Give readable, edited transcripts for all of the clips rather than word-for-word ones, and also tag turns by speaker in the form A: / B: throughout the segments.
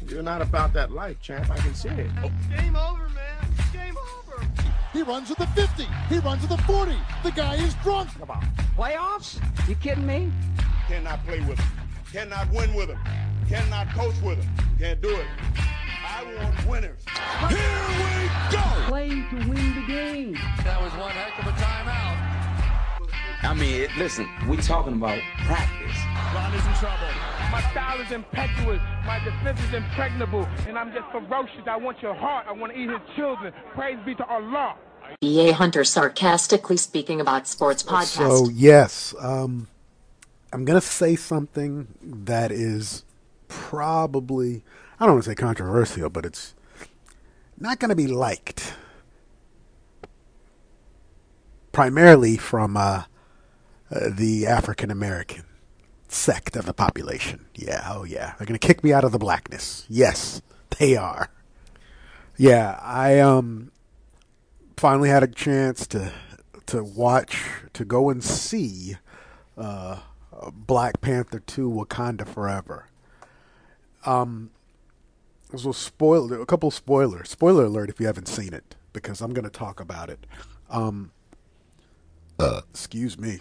A: You're not about that life, champ. I can see it.
B: Game over, man. Game over.
C: He runs to the 50. He runs to the 40. The guy is drunk.
A: Come on.
D: Playoffs? You kidding me?
B: Cannot play with him. Cannot win with him. Cannot coach with him. Can't do it. I want winners.
C: Here we go.
D: Play to win the game.
E: That was one heck of a timeout.
F: I mean, listen, we talking about practice.
C: Ron is in trouble.
G: My style is impetuous, my defense is impregnable, and I'm just ferocious. I want your heart, I want to eat his children. Praise be to Allah.
H: B.A. Hunter sarcastically speaking about sports podcast.
I: So, yes, I'm going to say something that is probably, I don't want to say controversial, but it's not going to be liked. Primarily from the African American sect of the population. Yeah, oh yeah. They're going to kick me out of the blackness. Yes, they are. Yeah, I finally had a chance to go and see Black Panther 2 Wakanda Forever. So a couple spoilers. Spoiler alert if you haven't seen it, because I'm going to talk about it. Excuse me.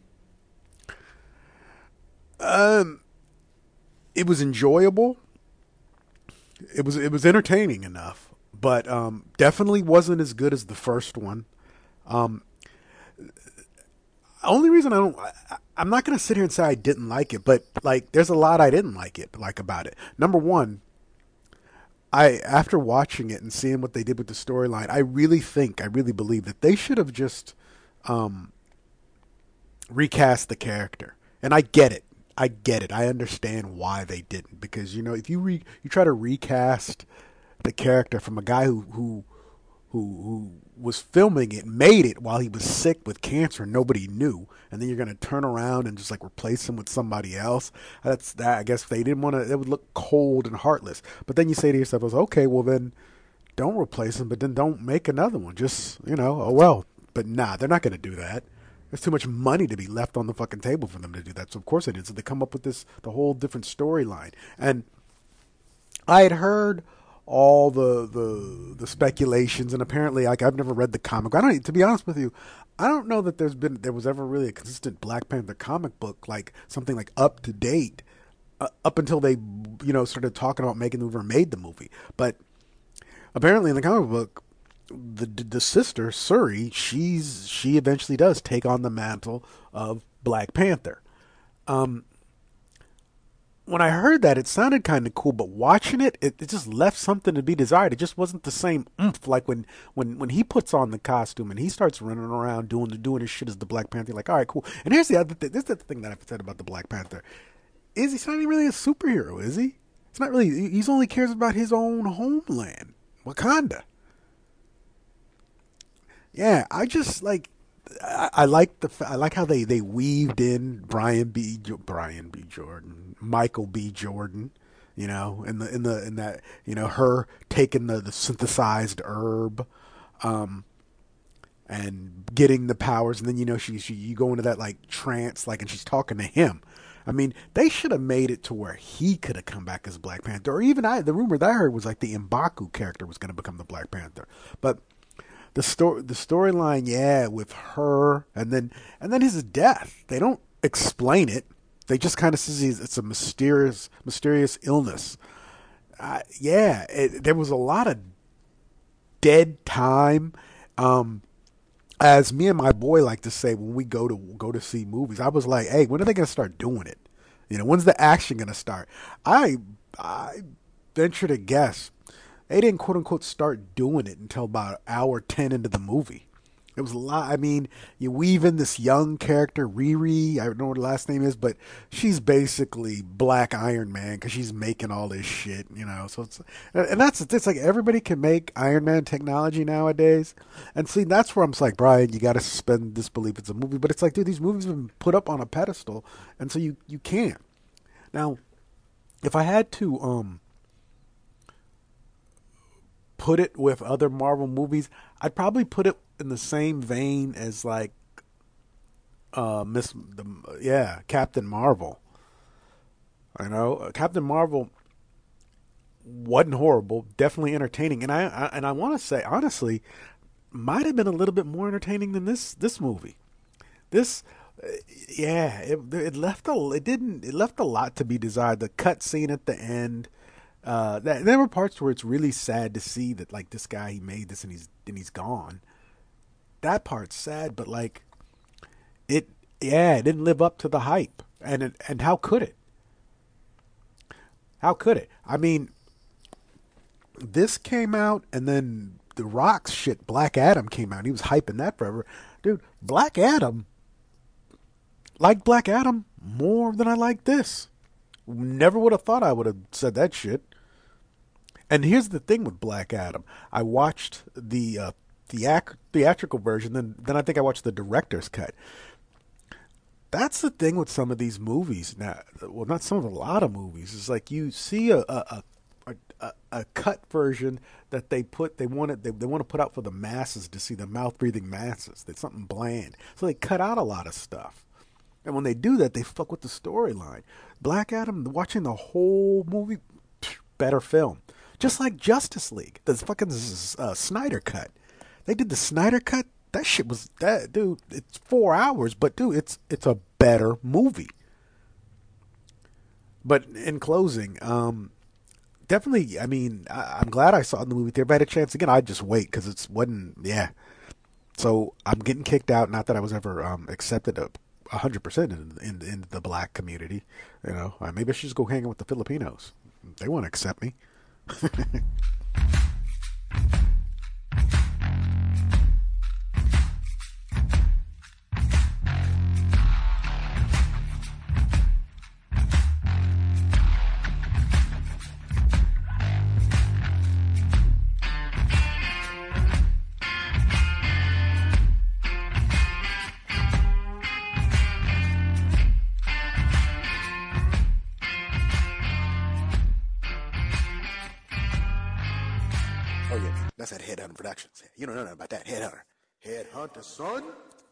I: It was enjoyable. It was entertaining enough, but definitely wasn't as good as the first one. Only reason I'm not going to sit here and say I didn't like it, but like there's a lot I didn't like about it. Number one, after watching it and seeing what they did with the storyline, I really believe that they should have just recast the character. And I get it. I understand why they didn't, because if you try to recast the character from a guy who was filming it, made it while he was sick with cancer and nobody knew, and then you're going to turn around and just like replace him with somebody else. That's that. I guess they didn't want to. It would look cold and heartless. But then you say to yourself, okay, well then don't replace him, but then don't make another one. Just oh well. But nah, they're not going to do that. There's too much money to be left on the fucking table for them to do that. So of course they did. So they come up with the whole different storyline. And I had heard all the speculations, and apparently, like, I've never read the comic. To be honest with you, I don't know that there was ever really a consistent Black Panther comic book, like something like up to date, up until they started talking about making the movie or made the movie. But apparently in the comic book, the sister Shuri, she eventually does take on the mantle of Black Panther. When I heard that, it sounded kind of cool, but watching it just left something to be desired. It just wasn't the same oomph. Like when he puts on the costume and he starts running around doing his shit as the Black Panther. Like, all right, cool. And here's the other thing. This is the thing that I've said about the Black Panther. He's not even really a superhero, is he? It's not really. He only cares about his own homeland, Wakanda. Yeah, I just like. I like how they weaved in Brian B. Jordan, Michael B. Jordan, in that her taking the synthesized herb, and getting the powers, and then you go into that like trance, like, and she's talking to him. I mean, they should have made it to where he could have come back as Black Panther, or even the rumor that I heard was like the M'Baku character was going to become the Black Panther, but. The storyline, yeah, with her, and then his death. They don't explain it. They just kind of say it's a mysterious illness. There was a lot of dead time. As me and my boy like to say when we go to see movies, I was like, hey, when are they going to start doing it? When's the action going to start? I venture to guess. They didn't quote unquote start doing it until about hour 10 into the movie. It was a lot. I mean, you weave in this young character, Riri. I don't know what her last name is, but she's basically Black Iron Man because she's making all this shit, So it's like everybody can make Iron Man technology nowadays. And see, that's where I'm like, Brian, you got to suspend disbelief. It's a movie, but it's like, dude, these movies have been put up on a pedestal, and so you can't. Now, if I had to put it with other Marvel movies, I'd probably put it in the same vein as like Captain Marvel. Captain Marvel wasn't horrible, definitely entertaining, and I want to say honestly, might have been a little bit more entertaining than this movie. This, yeah, it left it left a lot to be desired. The cut scene at the end, there were parts where it's really sad to see that like this guy, he made this and he's gone. That part's sad, but like it didn't live up to the hype, and how could it? How could it? I mean, this came out, and then The Rock's shit, Black Adam, came out. He was hyping that forever. Dude, Black Adam, liked Black Adam more than I liked this. Never would have thought I would have said that shit. And here's the thing with Black Adam. I watched the theatrical version, then I think I watched the director's cut. That's the thing with some of these movies now. Well, not some of, a lot of movies. It's like you see a cut version that they want to put out for the masses to see, the mouth breathing masses. It's something bland, so they cut out a lot of stuff. And when they do that, they fuck with the storyline. Black Adam, watching the whole movie, better film. Just like Justice League, the fucking Snyder cut. They did the Snyder cut. That shit was that, dude. It's 4 hours, but dude, it's a better movie. But in closing, definitely. I mean, I'm glad I saw it in the movie theater. If I had a chance again, I'd just wait because it wasn't. Yeah. So I'm getting kicked out. Not that I was ever accepted 100% in the black community. You know, maybe I should just go hang out with the Filipinos. They want to accept me. Oh yeah, that's at Headhunter Productions. You don't know nothing about that. Headhunter, son.